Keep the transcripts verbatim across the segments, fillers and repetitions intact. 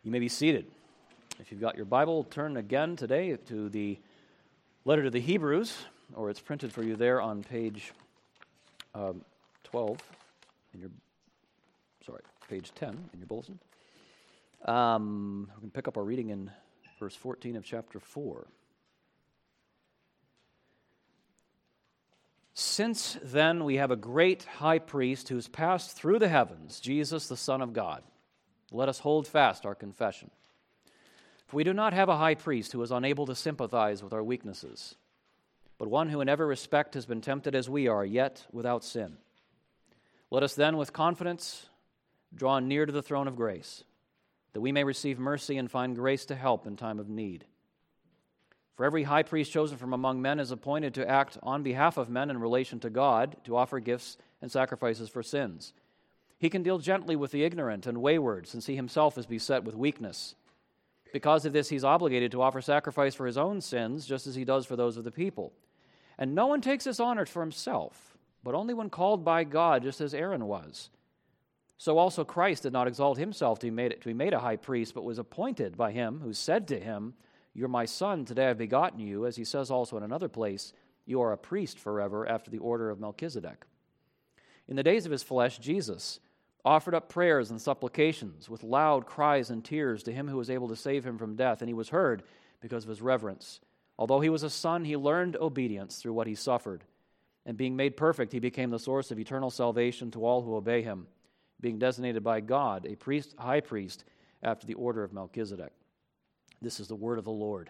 You may be seated. If you've got your Bible, turn again today to the letter to the Hebrews, or it's printed for you there on page um, twelve in your, sorry, page ten in your bulletin. Um, we can pick up our reading in verse fourteen of chapter four. Since then we have a great high priest who's passed through the heavens, Jesus the Son of God. Let us hold fast our confession. For we do not have a high priest who is unable to sympathize with our weaknesses, but one who in every respect has been tempted as we are, yet without sin. Let us then with confidence draw near to the throne of grace, that we may receive mercy and find grace to help in time of need. For every high priest chosen from among men is appointed to act on behalf of men in relation to God, to offer gifts and sacrifices for sins. He can deal gently with the ignorant and wayward, since he himself is beset with weakness. Because of this, he's obligated to offer sacrifice for his own sins, just as he does for those of the people. And no one takes this honor for himself, but only when called by God, just as Aaron was. So also Christ did not exalt himself to be made, to be made a high priest, but was appointed by him who said to him, "You're my son, today I've begotten you," as he says also in another place, "You are a priest forever after the order of Melchizedek." In the days of his flesh, Jesus offered up prayers and supplications with loud cries and tears to him who was able to save him from death, and he was heard because of his reverence. Although he was a son, he learned obedience through what he suffered. And being made perfect, he became the source of eternal salvation to all who obey him, being designated by God a priest, high priest after the order of Melchizedek. This is the word of the Lord.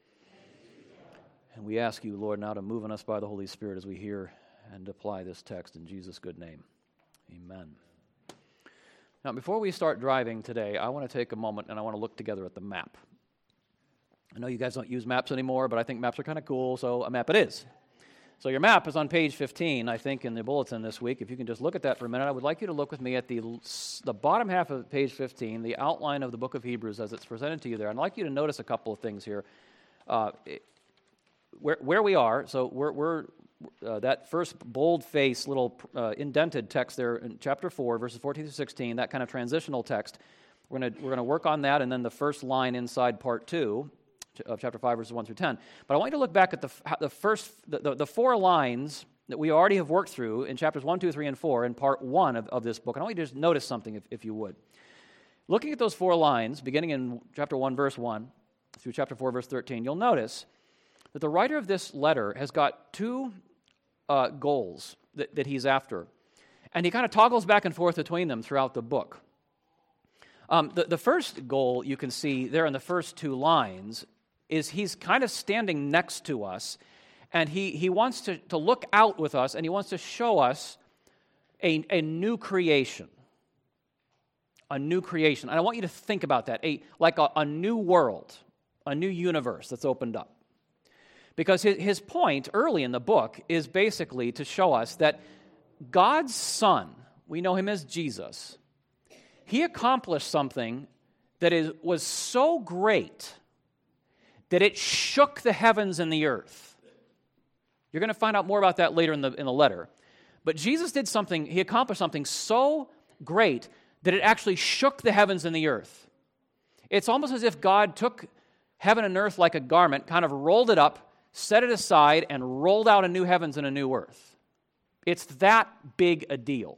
And we ask you, Lord, now to move on us by the Holy Spirit as we hear and apply this text in Jesus' good name. Amen. Now, before we start driving today, I want to take a moment and I want to look together at the map. I know you guys don't use maps anymore, but I think maps are kind of cool, so a map it is. So your map is on page fifteen, I think, in the bulletin this week. If you can just look at that for a minute, I would like you to look with me at the, the bottom half of page fifteen, the outline of the book of Hebrews as it's presented to you there. I'd like you to notice a couple of things here. Uh, it, where, where we are, so we're... we're Uh, that first bold-faced little uh, indented text there in chapter four, verses fourteen to sixteen, that kind of transitional text, we're going to we're going to work on that, and then the first line inside part two of chapter five, verses one through ten. But I want you to look back at the the first the, the, the four lines that we already have worked through in chapters one, two, three, and four in part one of, of this book. And I want you to just notice something, if, if you would. Looking at those four lines, beginning in chapter one, verse one, through chapter four, verse thirteen, you'll notice that the writer of this letter has got two Uh, goals that, that he's after. And he kind of toggles back and forth between them throughout the book. Um, the, the first goal you can see there in the first two lines is he's kind of standing next to us, and he, he wants to, to look out with us, and he wants to show us a, a new creation. A new creation. And I want you to think about that, a, like a, a new world, a new universe that's opened up. Because his point early in the book is basically to show us that God's Son, we know him as Jesus, he accomplished something that is, was so great that it shook the heavens and the earth. You're going to find out more about that later in the, in the letter. But Jesus did something, he accomplished something so great that it actually shook the heavens and the earth. It's almost as if God took heaven and earth like a garment, kind of rolled it up, set it aside, and rolled out a new heavens and a new earth. It's that big a deal.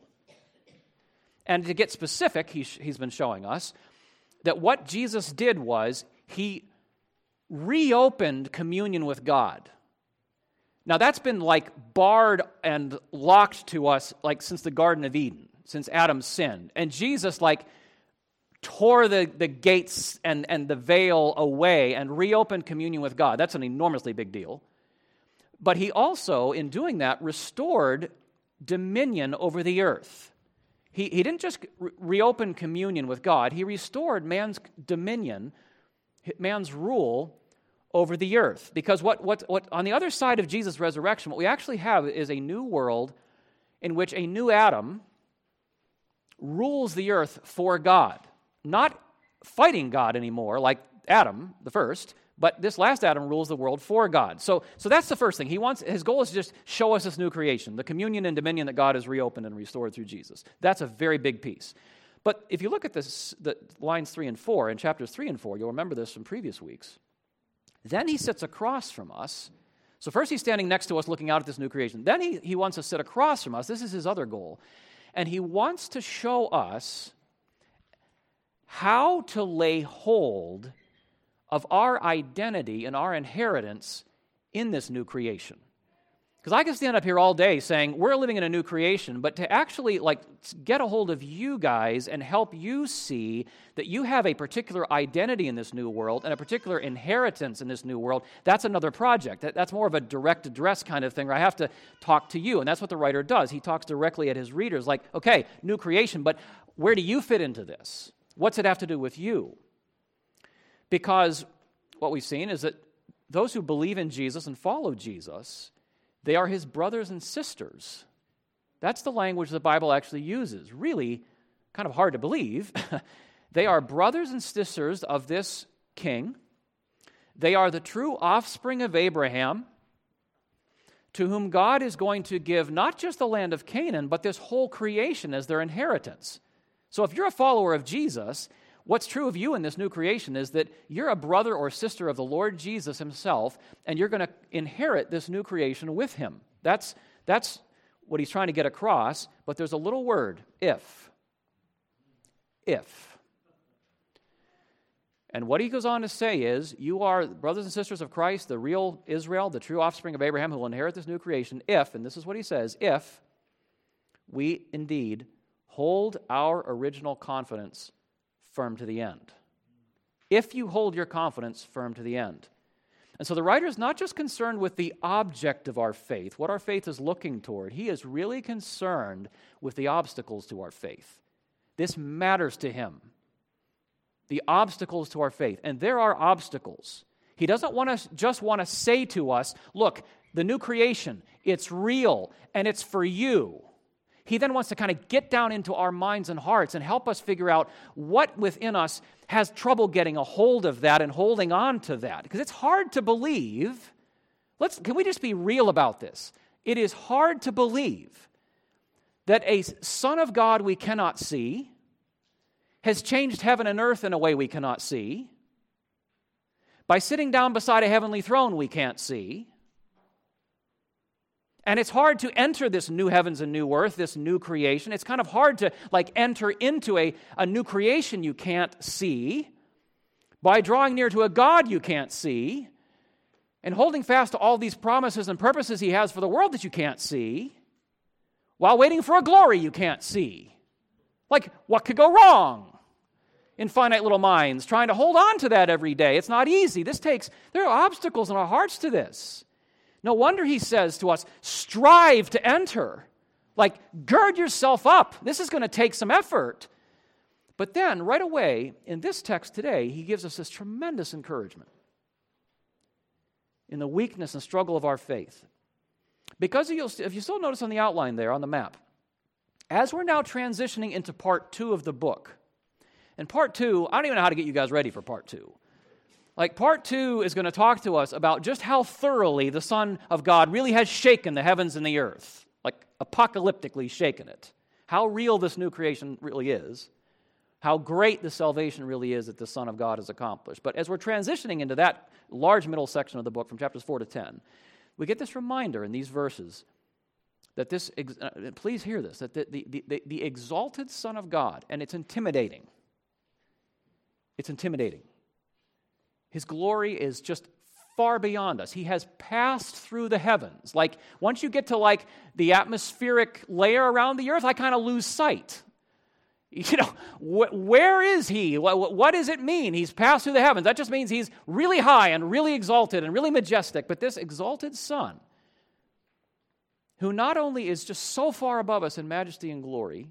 And to get specific, he's, he's been showing us that what Jesus did was he reopened communion with God. Now that's been like barred and locked to us like since the Garden of Eden, since Adam sinned. And Jesus like tore the, the gates and, and the veil away and reopened communion with God. That's an enormously big deal. But he also, in doing that, restored dominion over the earth. He, he didn't just re- reopen communion with God. He restored man's dominion, man's rule over the earth. Because what, what, what on the other side of Jesus' resurrection, what we actually have is a new world in which a new Adam rules the earth for God. Not fighting God anymore, like Adam, the first, but this last Adam rules the world for God. So, so that's the first thing. He wants his goal is to just show us this new creation, the communion and dominion that God has reopened and restored through Jesus. That's a very big piece. But if you look at this, the lines three and four, in chapters three and four, you'll remember this from previous weeks. Then he sits across from us. So first he's standing next to us looking out at this new creation. Then he, he wants to sit across from us. This is his other goal. And he wants to show us how to lay hold of our identity and our inheritance in this new creation. Because I can stand up here all day saying, we're living in a new creation, but to actually like get a hold of you guys and help you see that you have a particular identity in this new world and a particular inheritance in this new world, that's another project. That, that's more of a direct address kind of thing where I have to talk to you, and that's what the writer does. He talks directly at his readers like, okay, new creation, but where do you fit into this? What's it have to do with you? Because what we've seen is that those who believe in Jesus and follow Jesus, they are his brothers and sisters. That's the language the Bible actually uses. Really kind of hard to believe. They are brothers and sisters of this king. They are the true offspring of Abraham, to whom God is going to give not just the land of Canaan, but this whole creation as their inheritance. So if you're a follower of Jesus, what's true of you in this new creation is that you're a brother or sister of the Lord Jesus himself, and you're going to inherit this new creation with him. That's, that's what he's trying to get across, but there's a little word, if. If. And what he goes on to say is, you are brothers and sisters of Christ, the real Israel, the true offspring of Abraham, who will inherit this new creation, if, and this is what he says, if we indeed hold our original confidence firm to the end. If you hold your confidence firm to the end. And so the writer is not just concerned with the object of our faith, what our faith is looking toward. He is really concerned with the obstacles to our faith. This matters to him. The obstacles to our faith. And there are obstacles. He doesn't want to just want to say to us, look, the new creation, it's real and it's for you. He then wants to kind of get down into our minds and hearts and help us figure out what within us has trouble getting a hold of that and holding on to that. Because it's hard to believe. Let's, can we just be real about this? It is hard to believe that a Son of God we cannot see has changed heaven and earth in a way we cannot see, by sitting down beside a heavenly throne we can't see. And it's hard to enter this new heavens and new earth, this new creation. It's kind of hard to like enter into a, a new creation you can't see by drawing near to a God you can't see and holding fast to all these promises and purposes he has for the world that you can't see while waiting for a glory you can't see. Like, what could go wrong in finite little minds trying to hold on to that every day? It's not easy. This takes, there are obstacles in our hearts to this. No wonder he says to us, strive to enter. Like, gird yourself up. This is going to take some effort. But then, right away, in this text today, he gives us this tremendous encouragement in the weakness and struggle of our faith. Because you'll, if you still notice on the outline there, on the map, as we're now transitioning into part two of the book, and part two, I don't even know how to get you guys ready for part two. Like, part two is going to talk to us about just how thoroughly the Son of God really has shaken the heavens and the earth, like apocalyptically shaken it. How real this new creation really is, how great the salvation really is that the Son of God has accomplished. But as we're transitioning into that large middle section of the book from chapters four to ten, we get this reminder in these verses that this, uh, please hear this, that the, the, the, the exalted Son of God, and it's intimidating. It's intimidating. His glory is just far beyond us. He has passed through the heavens. Like, once you get to, like, the atmospheric layer around the earth, I kind of lose sight. You know, wh- where is he? What, what does it mean? He's passed through the heavens. That just means he's really high and really exalted and really majestic. But this exalted Son, who not only is just so far above us in majesty and glory,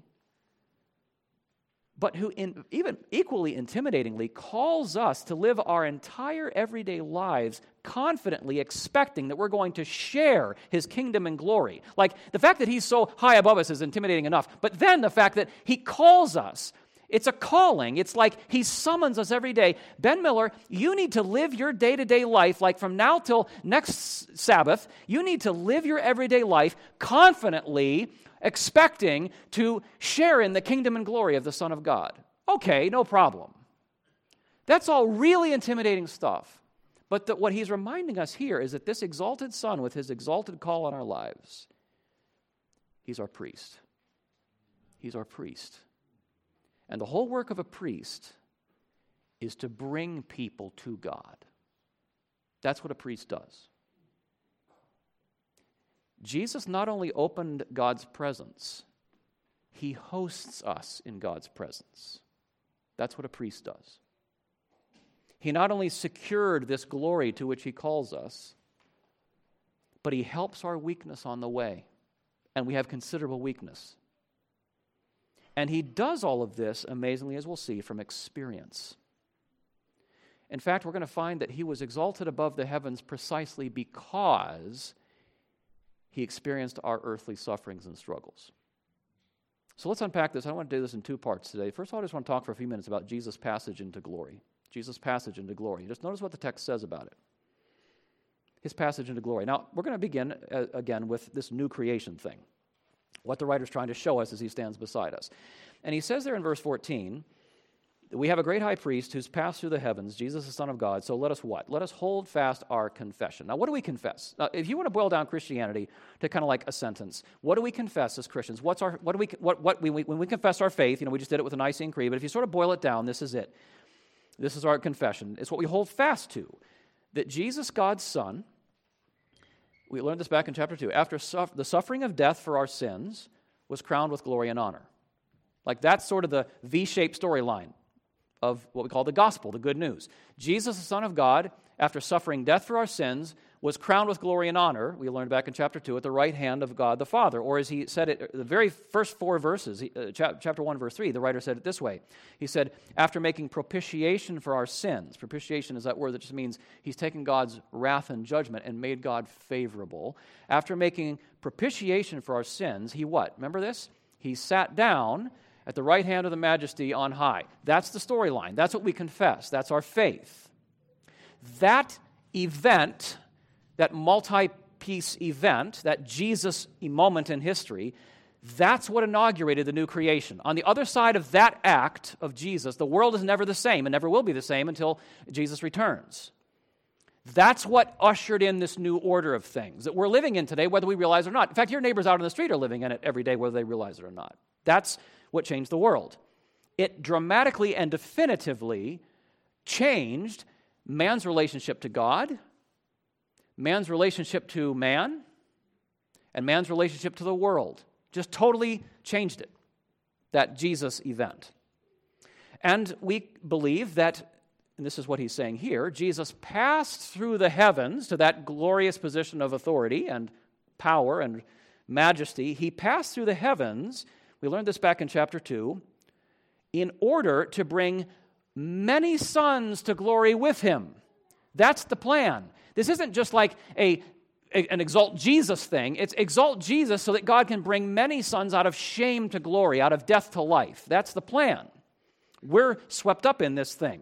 but who in, even equally intimidatingly calls us to live our entire everyday lives confidently expecting that we're going to share his kingdom and glory. Like, the fact that he's so high above us is intimidating enough, but then the fact that he calls us, it's a calling. It's like he summons us every day. Ben Miller, you need to live your day-to-day life, like from now till next Sabbath, you need to live your everyday life confidently expecting to share in the kingdom and glory of the Son of God. Okay, no problem. That's all really intimidating stuff. But the, what he's reminding us here is that this exalted Son, with his exalted call on our lives, he's our priest. He's our priest. And the whole work of a priest is to bring people to God. That's what a priest does. Jesus not only opened God's presence, he hosts us in God's presence. That's what a priest does. He not only secured this glory to which he calls us, but he helps our weakness on the way. And we have considerable weakness. And he does all of this, amazingly, as we'll see, from experience. In fact, we're going to find that he was exalted above the heavens precisely because he experienced our earthly sufferings and struggles. So let's unpack this. I want to do this in two parts today. First of all, I just want to talk for a few minutes about Jesus' passage into glory. Jesus' passage into glory. Just notice what the text says about it. His passage into glory. Now, we're going to begin, uh, again, with this new creation thing. What the writer's trying to show us as he stands beside us. And he says there in verse fourteen, we have a great high priest who's passed through the heavens, Jesus the Son of God, so let us what? Let us hold fast our confession. Now, what do we confess? Now, if you want to boil down Christianity to kind of like a sentence, what do we confess as Christians? What's our, what do we, what, what, we, when we confess our faith, you know, we just did it with a Nicene Creed, but if you sort of boil it down, this is it. This is our confession. It's what we hold fast to, that Jesus, God's Son, we learned this back in chapter two, after suf- the suffering of death for our sins, was crowned with glory and honor. Like that's sort of the V-shaped storyline of what we call the gospel, the good news. Jesus, the Son of God, after suffering death for our sins, was crowned with glory and honor, we learned back in chapter two, at the right hand of God the Father. Or as he said it, the very first four verses, uh, chapter one, verse three, the writer said it this way. He said, after making propitiation for our sins, propitiation is that word that just means he's taken God's wrath and judgment and made God favorable. After making propitiation for our sins, he what? Remember this? He sat down at the right hand of the Majesty on high. That's the storyline. That's what we confess. That's our faith. That event, that multi-piece event, that Jesus moment in history, that's what inaugurated the new creation. On the other side of that act of Jesus, the world is never the same and never will be the same until Jesus returns. That's what ushered in this new order of things that we're living in today, whether we realize it or not. In fact, your neighbors out on the street are living in it every day, whether they realize it or not. That's what changed the world. It dramatically and definitively changed man's relationship to God, man's relationship to man, and man's relationship to the world. Just totally changed it, that Jesus event. And we believe that, and this is what he's saying here, Jesus passed through the heavens to that glorious position of authority and power and majesty. He passed through the heavens, we learned this back in chapter two, in order to bring many sons to glory with him. That's the plan. This isn't just like a, a an exalt Jesus thing. It's exalt Jesus so that God can bring many sons out of shame to glory, out of death to life. That's the plan. We're swept up in this thing.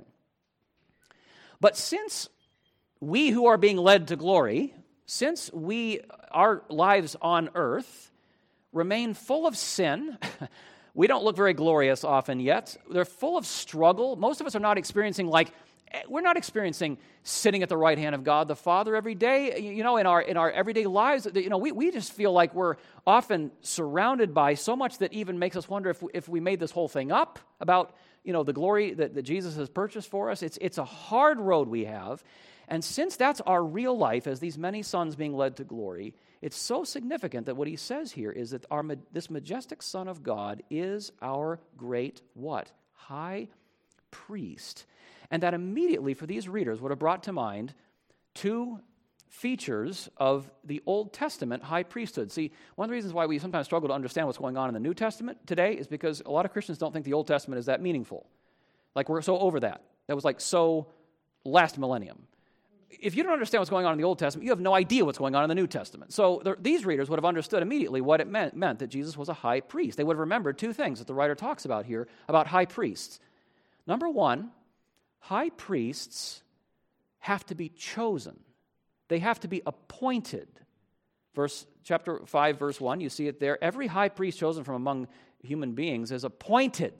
But since we who are being led to glory, since we, our lives on earth remain full of sin, we don't look very glorious often yet. They're full of struggle. Most of us are not experiencing like, we're not experiencing sitting at the right hand of God the Father every day. You know, in our in our everyday lives, you know, we, we just feel like we're often surrounded by so much that even makes us wonder if we, if we made this whole thing up about, you know, the glory that, that Jesus has purchased for us. It's it's a hard road we have. And since that's our real life as these many sons being led to glory, it's so significant that what he says here is that our this majestic Son of God is our great what? High priest. And that immediately for these readers would have brought to mind two features of the Old Testament high priesthood. See, one of the reasons why we sometimes struggle to understand what's going on in the New Testament today is because a lot of Christians don't think the Old Testament is that meaningful. Like we're so over that. That was like so last millennium. If you don't understand what's going on in the Old Testament, you have no idea what's going on in the New Testament. So the, these readers would have understood immediately what it meant, meant that Jesus was a high priest. They would have remembered two things that the writer talks about here about high priests. Number one, high priests have to be chosen. They have to be appointed Verse chapter five, verse one, you see it there. Every high priest chosen from among human beings is appointed,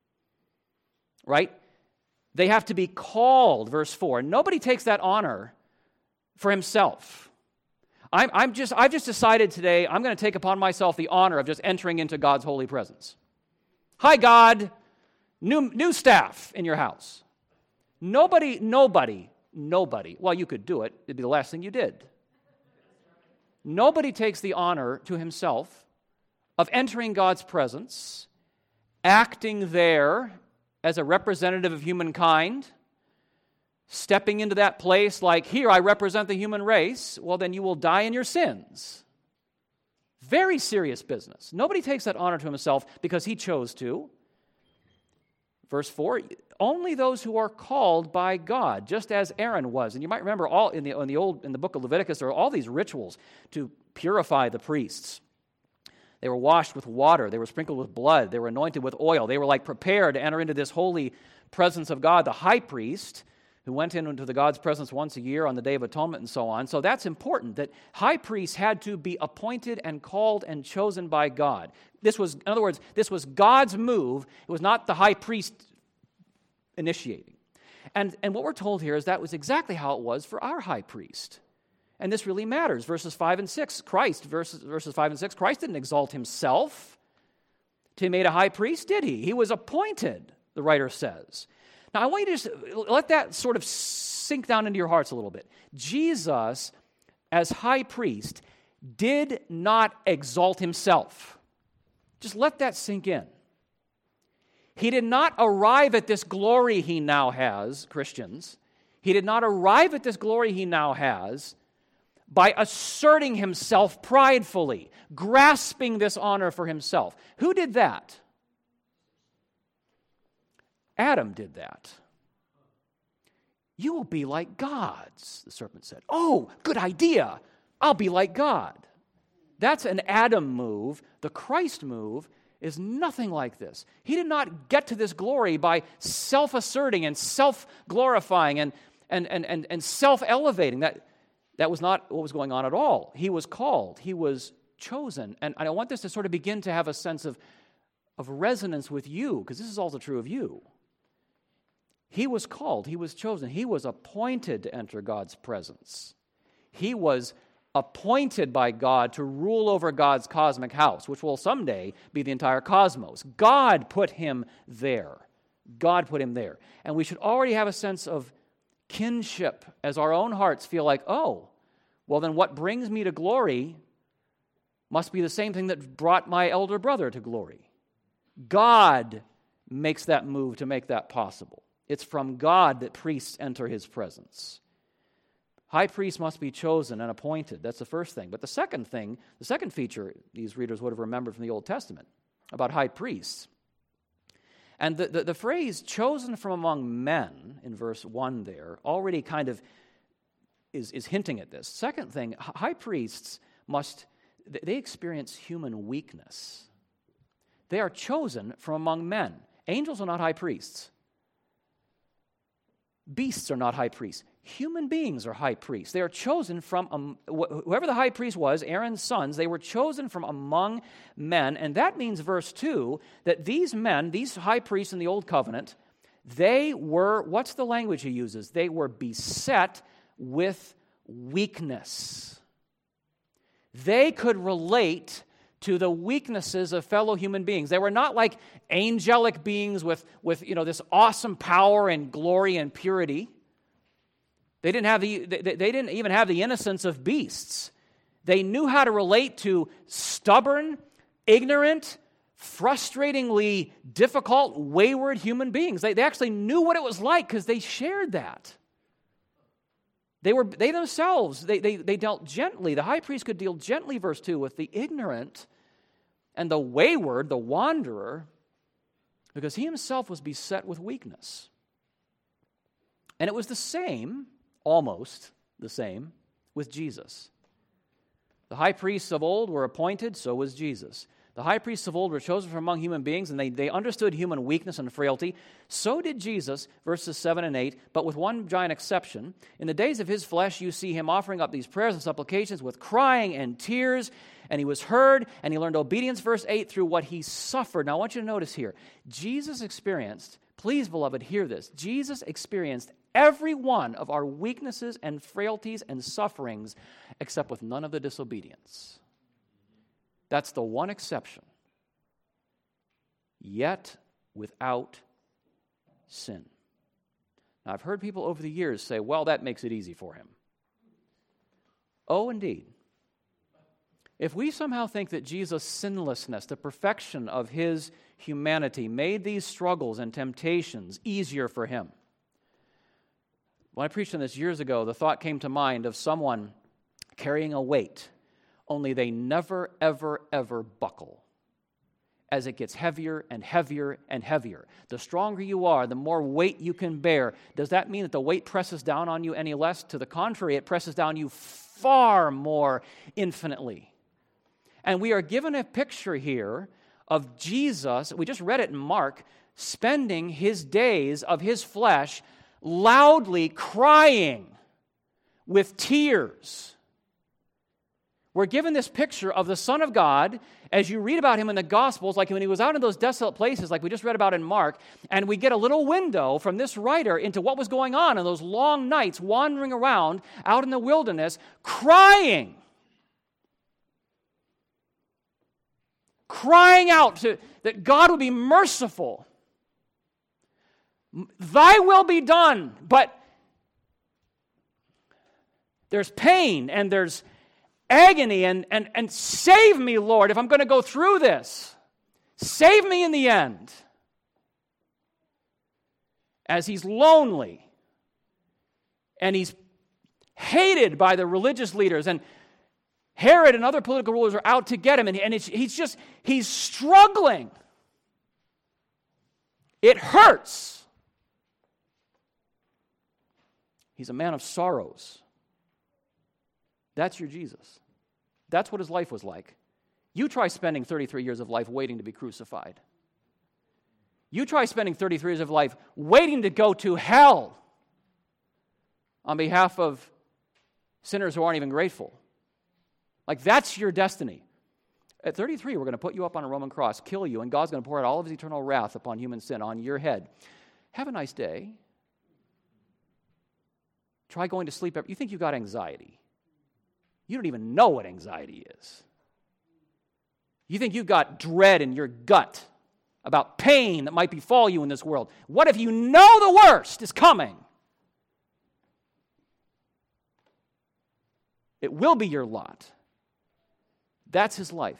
right? They have to be called, verse four. Nobody takes that honor for himself. I'm, I'm just, I've just decided today I'm going to take upon myself the honor of just entering into God's holy presence. Hi, God, new, new staff in your house. Nobody, nobody, nobody, well, you could do it. It'd be the last thing you did. Nobody takes the honor to himself of entering God's presence, acting there as a representative of humankind, stepping into that place like, here, I represent the human race. Well, then you will die in your sins. Very serious business. Nobody takes that honor to himself because he chose to. Verse four, only those who are called by God, just as Aaron was. And you might remember all in the in the old in the book of Leviticus, there are all these rituals to purify the priests. They were washed with water, they were sprinkled with blood, they were anointed with oil. They were like prepared to enter into this holy presence of God. The high priest, who went into the God's presence once a year on the Day of Atonement and so on. So that's important, that high priests had to be appointed and called and chosen by God. This was, in other words, this was God's move. It was not the high priest initiating. And, and what we're told here is that was exactly how it was for our high priest. And this really matters. Verses five and six, Christ, verses, verses five and six, Christ didn't exalt himself to be made a high priest, did he? He was appointed, the writer says. Now, I want you to just let that sort of sink down into your hearts a little bit. Jesus, as high priest, did not exalt himself. Just let that sink in. He did not arrive at this glory he now has, Christians. He did not arrive at this glory he now has by asserting himself pridefully, grasping this honor for himself. Who did that? Adam did that. You will be like gods, the serpent said. Oh, good idea. I'll be like God. That's an Adam move. The Christ move is nothing like this. He did not get to this glory by self-asserting and self-glorifying and, and, and, and, and self-elevating. That, that was not what was going on at all. He was called. He was chosen. And I want this to sort of begin to have a sense of, of resonance with you, because this is also true of you. He was called, he was chosen, he was appointed to enter God's presence. He was appointed by God to rule over God's cosmic house, which will someday be the entire cosmos. God put him there. God put him there. And we should already have a sense of kinship as our own hearts feel like, oh, well then what brings me to glory must be the same thing that brought my elder brother to glory. God makes that move to make that possible. It's from God that priests enter his presence. High priests must be chosen and appointed. That's the first thing. But the second thing, the second feature these readers would have remembered from the Old Testament about high priests. And the, the, the phrase chosen from among men in verse one there already kind of is, is hinting at this. Second thing, high priests must, they experience human weakness. They are chosen from among men. Angels are not high priests. Beasts are not high priests. Human beings are high priests. They are chosen from, um, wh- whoever the high priest was, Aaron's sons, they were chosen from among men. And that means, verse two, that these men, these high priests in the Old Covenant, they were, what's the language he uses? They were beset with weakness. They could relate to the weaknesses of fellow human beings. They were not like angelic beings with, with you know, this awesome power and glory and purity. They didn't have the they, they didn't even have the innocence of beasts. They knew how to relate to stubborn, ignorant, frustratingly difficult, wayward human beings. They, they actually knew what it was like because they shared that. They were they themselves, they, they, they dealt gently. The high priest could deal gently, verse two, with the ignorant and the wayward, the wanderer, because he himself was beset with weakness. And it was the same, almost the same, with Jesus. The high priests of old were appointed, so was Jesus. The high priests of old were chosen from among human beings, and they, they understood human weakness and frailty. So did Jesus, verses seven and eight, but with one giant exception. In the days of his flesh, you see him offering up these prayers and supplications with crying and tears, and he was heard, and he learned obedience, verse eight, through what he suffered. Now, I want you to notice here, Jesus experienced, please, beloved, hear this, Jesus experienced every one of our weaknesses and frailties and sufferings, except with none of the disobedience. That's the one exception. Yet without sin. Now, I've heard people over the years say, well, that makes it easy for him. Oh, indeed. If we somehow think that Jesus' sinlessness, the perfection of his humanity, made these struggles and temptations easier for him. When I preached on this years ago, the thought came to mind of someone carrying a weight, only they never, ever, ever buckle. As it gets heavier and heavier and heavier. The stronger you are, the more weight you can bear. Does that mean that the weight presses down on you any less? To the contrary, it presses down you far more infinitely. And we are given a picture here of Jesus, we just read it in Mark, spending his days of his flesh loudly crying with tears. We're given this picture of the Son of God as you read about him in the Gospels, like when he was out in those desolate places, like we just read about in Mark, and we get a little window from this writer into what was going on in those long nights wandering around out in the wilderness, crying. Crying out to, that God would be merciful. Thy will be done, but there's pain and there's agony, and, and, and save me, Lord, if I'm going to go through this. Save me in the end. As he's lonely, and he's hated by the religious leaders, and Herod and other political rulers are out to get him, and, and it's, he's just, he's struggling. It hurts. He's a man of sorrows. That's your Jesus. That's what his life was like. You try spending thirty-three years of life waiting to be crucified. You try spending thirty-three years of life waiting to go to hell on behalf of sinners who aren't even grateful. Like, that's your destiny. At thirty-three, we're going to put you up on a Roman cross, kill you, and God's going to pour out all of his eternal wrath upon human sin on your head. Have a nice day. Try going to sleep. You think you got anxiety. You don't even know what anxiety is. You think you've got dread in your gut about pain that might befall you in this world. What if you know the worst is coming? It will be your lot. That's his life.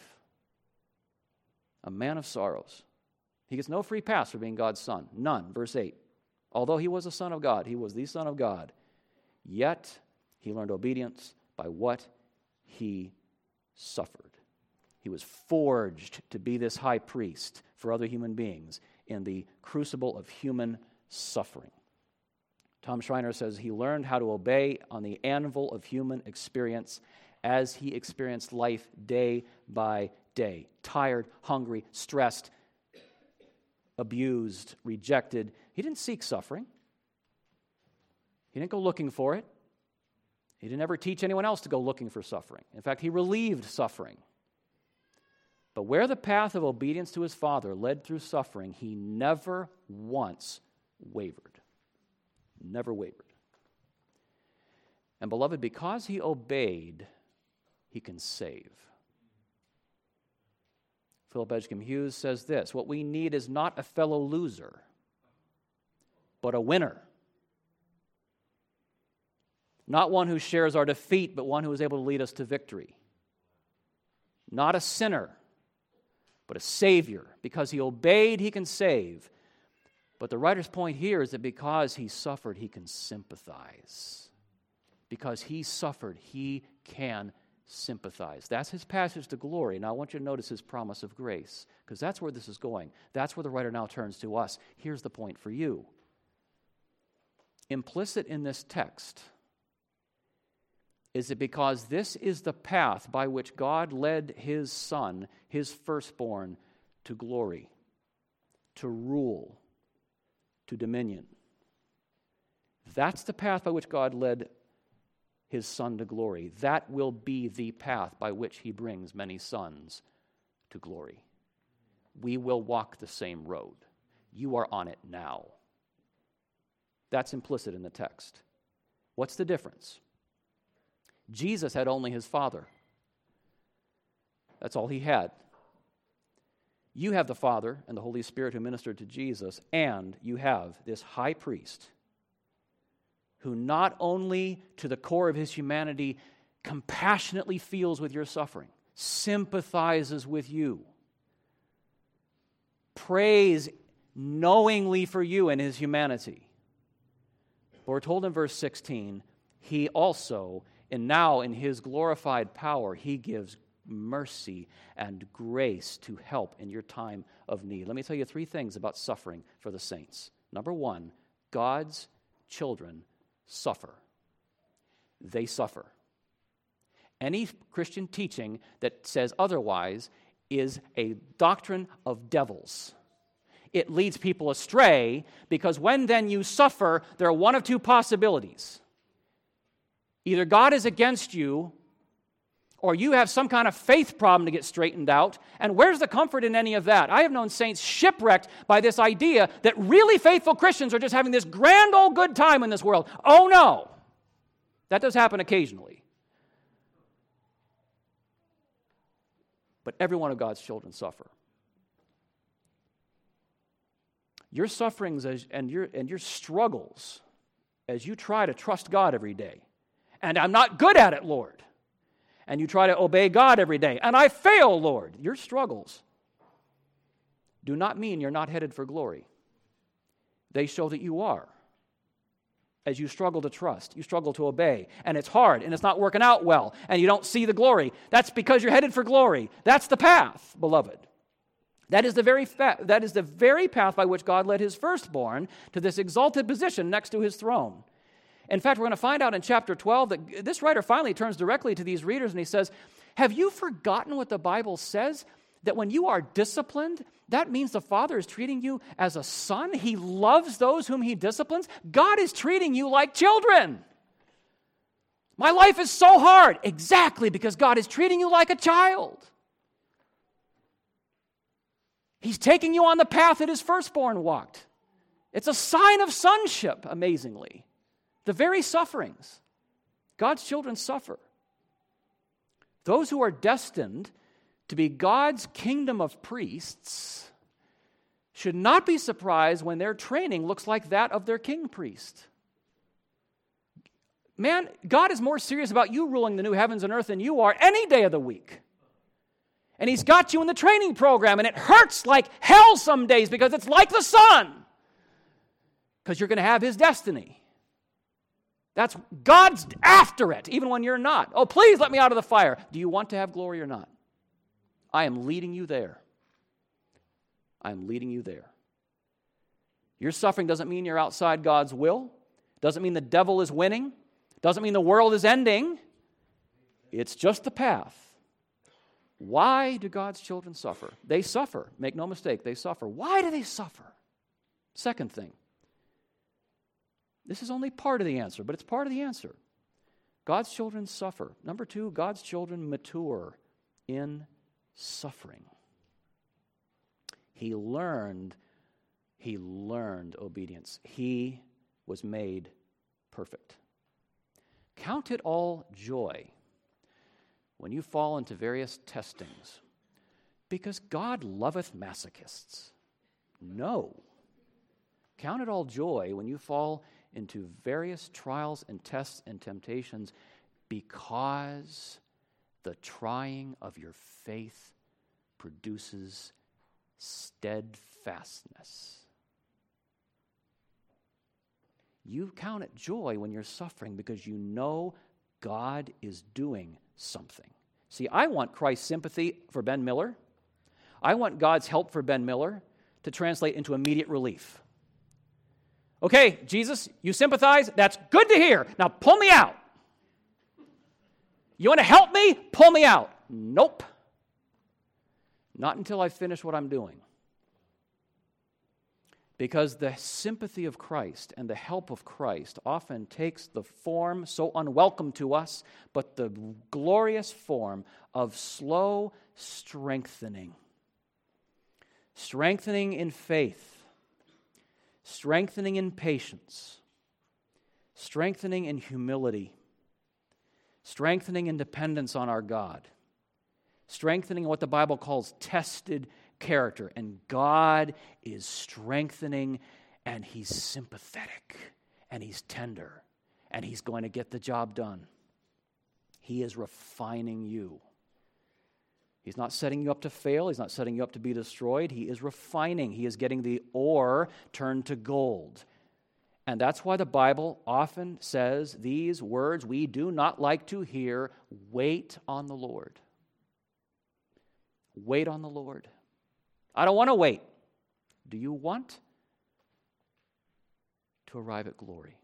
A man of sorrows. He gets no free pass for being God's son. None. Verse eight. Although he was a son of God, he was the Son of God, yet he learned obedience by what he suffered. He was forged to be this high priest for other human beings in the crucible of human suffering. Tom Schreiner says he learned how to obey on the anvil of human experience as he experienced life day by day. Tired, hungry, stressed, abused, rejected. He didn't seek suffering. He didn't go looking for it. He didn't ever teach anyone else to go looking for suffering. In fact, he relieved suffering. But where the path of obedience to his Father led through suffering, he never once wavered. Never wavered. And beloved, because he obeyed, he can save. Philip Edgecombe Hughes says this: what we need is not a fellow loser, but a winner. Not one who shares our defeat, but one who is able to lead us to victory. Not a sinner, but a Savior. Because he obeyed, he can save. But the writer's point here is that because he suffered, he can sympathize. Because he suffered, he can sympathize. That's his passage to glory. Now I want you to notice his promise of grace, because that's where this is going. That's where the writer now turns to us. Here's the point for you. Implicit in this text Is it because this is the path by which God led his Son, his firstborn, to glory, to rule, to dominion? That's the path by which God led his Son to glory. That will be the path by which he brings many sons to glory. We will walk the same road. You are on it now. That's implicit in the text. What's the difference? Jesus had only his Father. That's all he had. You have the Father and the Holy Spirit who ministered to Jesus, and you have this high priest who not only to the core of his humanity compassionately feels with your suffering, sympathizes with you, prays knowingly for you in his humanity. But we're told in verse sixteen, he also, and now in his glorified power, he gives mercy and grace to help in your time of need. Let me tell you three things about suffering for the saints. Number one, God's children suffer. They suffer. Any Christian teaching that says otherwise is a doctrine of devils. It leads people astray because when then you suffer, there are one of two possibilities. Either God is against you, or you have some kind of faith problem to get straightened out. And where's the comfort in any of that? I have known saints shipwrecked by this idea that really faithful Christians are just having this grand old good time in this world. Oh no! That does happen occasionally. But every one of God's children suffer. Your sufferings as, and, your, and your struggles as you try to trust God every day. And I'm not good at it, Lord. And you try to obey God every day. And I fail, Lord. Your struggles do not mean you're not headed for glory. They show that you are. As you struggle to trust, you struggle to obey, and it's hard, and it's not working out well, and you don't see the glory. That's because you're headed for glory. That's the path, beloved. That is the very fa- that is the very path by which God led his firstborn to this exalted position next to his throne. In fact, we're going to find out in chapter twelve that this writer finally turns directly to these readers and he says, have you forgotten what the Bible says? That when you are disciplined, that means the Father is treating you as a son. He loves those whom he disciplines. God is treating you like children. My life is so hard. Exactly, because God is treating you like a child. He's taking you on the path that his firstborn walked. It's a sign of sonship, amazingly. The very sufferings. God's children suffer. Those who are destined to be God's kingdom of priests should not be surprised when their training looks like that of their king priest. Man, God is more serious about you ruling the new heavens and earth than you are any day of the week. And he's got you in the training program, and it hurts like hell some days because it's like the sun. Because you're going to have his destiny. That's God's after it, even when you're not. Oh, please let me out of the fire. Do you want to have glory or not? I am leading you there. I am leading you there. Your suffering doesn't mean you're outside God's will. Doesn't mean the devil is winning. Doesn't mean the world is ending. It's just the path. Why do God's children suffer? They suffer. Make no mistake, they suffer. Why do they suffer? Second thing. This is only part of the answer, but it's part of the answer. God's children suffer. Number two, God's children mature in suffering. He learned, he learned obedience. He was made perfect. Count it all joy when you fall into various testings, because God loveth masochists. No. Count it all joy when you fall into various trials and tests and temptations, because the trying of your faith produces steadfastness. You count it joy when you're suffering because you know God is doing something. See, I want Christ's sympathy for Ben Miller. I want God's help for Ben Miller to translate into immediate relief. Okay, Jesus, you sympathize? That's good to hear. Now pull me out. You want to help me? Pull me out. Nope. Not until I finish what I'm doing. Because the sympathy of Christ and the help of Christ often takes the form so unwelcome to us, but the glorious form of slow strengthening. Strengthening in faith. Strengthening in patience. Strengthening in humility. Strengthening in dependence on our God. Strengthening what the Bible calls tested character. And God is strengthening, and He's sympathetic, and He's tender, and He's going to get the job done. He is refining you. He's not setting you up to fail. He's not setting you up to be destroyed. He is refining. He is getting the ore turned to gold. And that's why the Bible often says these words we do not like to hear: wait on the Lord. Wait on the Lord. I don't want to wait. Do you want to arrive at glory?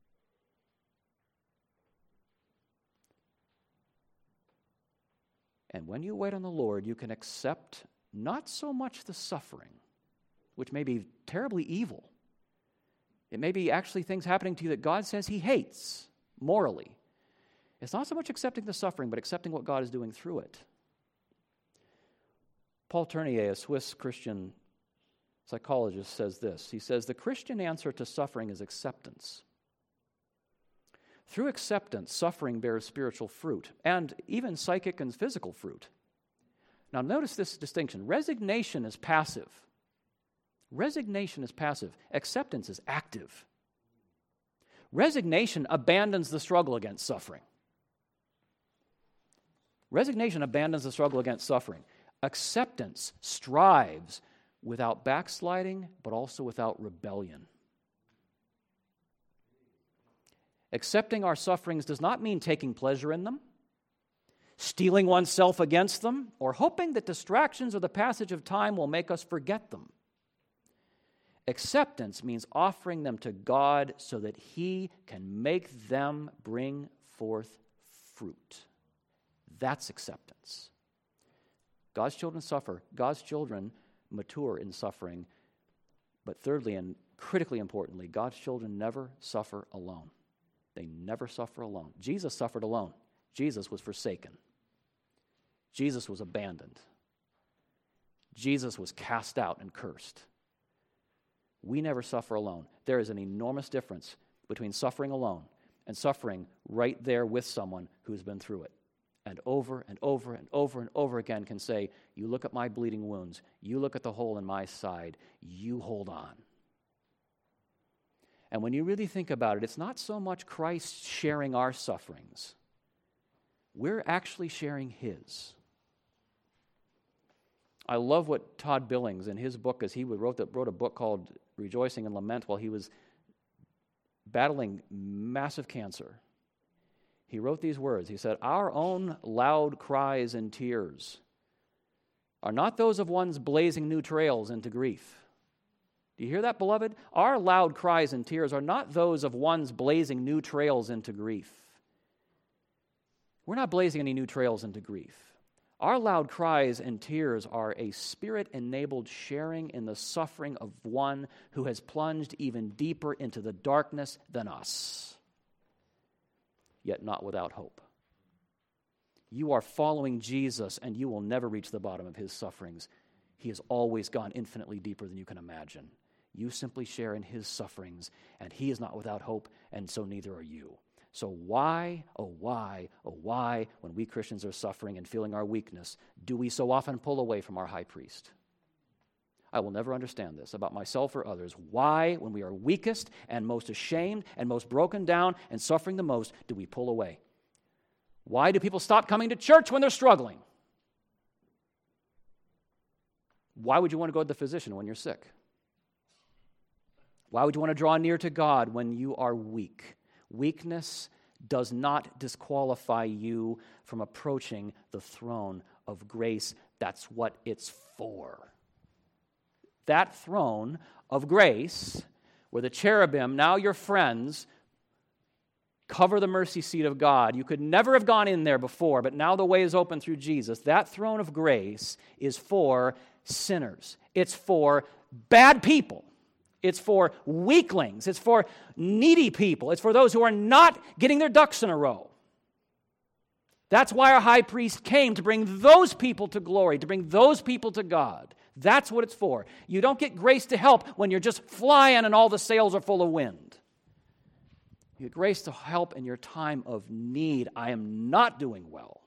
And when you wait on the Lord, you can accept not so much the suffering, which may be terribly evil. It may be actually things happening to you that God says He hates morally. It's not so much accepting the suffering, but accepting what God is doing through it. Paul Tournier, a Swiss Christian psychologist, says this. He says, the Christian answer to suffering is acceptance. Through acceptance, suffering bears spiritual fruit, and even psychic and physical fruit. Now notice this distinction. Resignation is passive. Resignation is passive. Acceptance is active. Resignation abandons the struggle against suffering. Resignation abandons the struggle against suffering. Acceptance strives without backsliding, but also without rebellion. Accepting our sufferings does not mean taking pleasure in them, steeling oneself against them, or hoping that distractions or the passage of time will make us forget them. Acceptance means offering them to God so that He can make them bring forth fruit. That's acceptance. God's children suffer. God's children mature in suffering. But thirdly, and critically importantly, God's children never suffer alone. They never suffer alone. Jesus suffered alone. Jesus was forsaken. Jesus was abandoned. Jesus was cast out and cursed. We never suffer alone. There is an enormous difference between suffering alone and suffering right there with someone who's been through it. And over and over and over and over again can say, you look at my bleeding wounds, you look at the hole in my side, you hold on. And when you really think about it, it's not so much Christ sharing our sufferings. We're actually sharing His. I love what Todd Billings, in his book, as he wrote, wrote a book called Rejoicing and Lament while he was battling massive cancer. He wrote these words. He said, our own loud cries and tears are not those of one's blazing new trails into grief. Do you hear that, beloved? Our loud cries and tears are not those of one's blazing new trails into grief. We're not blazing any new trails into grief. Our loud cries and tears are a Spirit-enabled sharing in the suffering of one who has plunged even deeper into the darkness than us, yet not without hope. You are following Jesus, and you will never reach the bottom of His sufferings. He has always gone infinitely deeper than you can imagine. You simply share in His sufferings, and He is not without hope, and so neither are you. So why, oh why, oh why, when we Christians are suffering and feeling our weakness, do we so often pull away from our high priest? I will never understand this about myself or others. Why, when we are weakest and most ashamed and most broken down and suffering the most, do we pull away? Why do people stop coming to church when they're struggling? Why would you want to go to the physician when you're sick? Why would you want to draw near to God when you are weak? Weakness does not disqualify you from approaching the throne of grace. That's what it's for. That throne of grace, where the cherubim, now your friends, cover the mercy seat of God. You could never have gone in there before, but now the way is open through Jesus. That throne of grace is for sinners. It's for bad people. It's for weaklings. It's for needy people. It's for those who are not getting their ducks in a row. That's why our high priest came, to bring those people to glory, to bring those people to God. That's what it's for. You don't get grace to help when you're just flying and all the sails are full of wind. You get grace to help in your time of need. I am not doing well.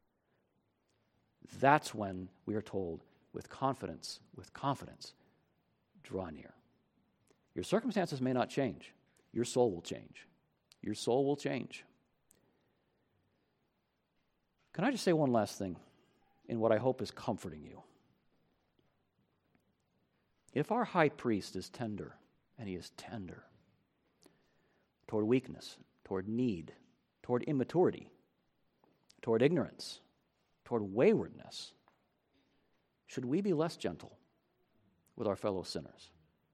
That's when we are told with confidence, with confidence, draw near. Your circumstances may not change. Your soul will change. Your soul will change. Can I just say one last thing in what I hope is comforting you? If our high priest is tender, and he is tender toward weakness, toward need, toward immaturity, toward ignorance, toward waywardness, should we be less gentle with our fellow sinners?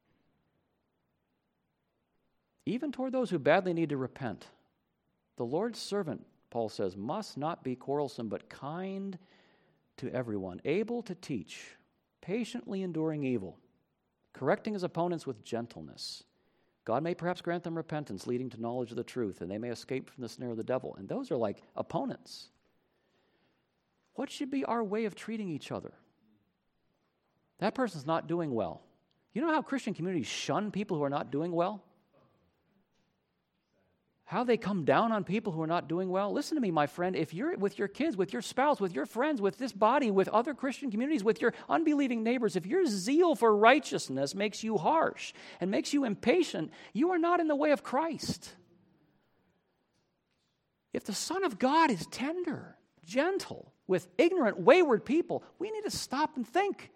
Even toward those who badly need to repent. The Lord's servant, Paul says, must not be quarrelsome, but kind to everyone, able to teach, patiently enduring evil, correcting his opponents with gentleness. God may perhaps grant them repentance, leading to knowledge of the truth, and they may escape from the snare of the devil. And those are like opponents. What should be our way of treating each other? That person's not doing well. You know how Christian communities shun people who are not doing well? How they come down on people who are not doing well? Listen to me, my friend. If you're with your kids, with your spouse, with your friends, with this body, with other Christian communities, with your unbelieving neighbors, if your zeal for righteousness makes you harsh and makes you impatient, you are not in the way of Christ. If the Son of God is tender, gentle, with ignorant, wayward people, we need to stop and think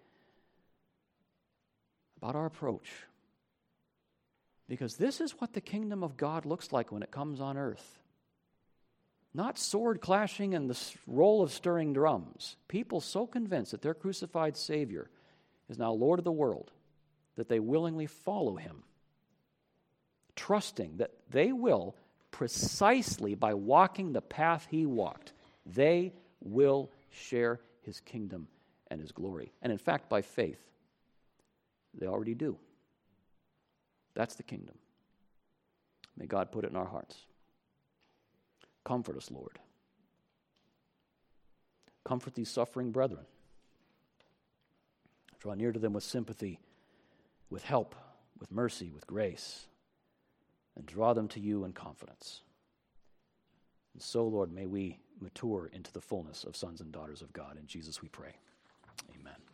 about our approach. Because this is what the kingdom of God looks like when it comes on earth. Not sword clashing and the roll of stirring drums. People so convinced that their crucified Savior is now Lord of the world that they willingly follow him, trusting that they will, precisely by walking the path he walked, they will share his kingdom and his glory. And in fact, by faith, they already do. That's the kingdom. May God put it in our hearts. Comfort us, Lord. Comfort these suffering brethren. Draw near to them with sympathy, with help, with mercy, with grace, and draw them to you in confidence. And so, Lord, may we mature into the fullness of sons and daughters of God. In Jesus we pray. Amen.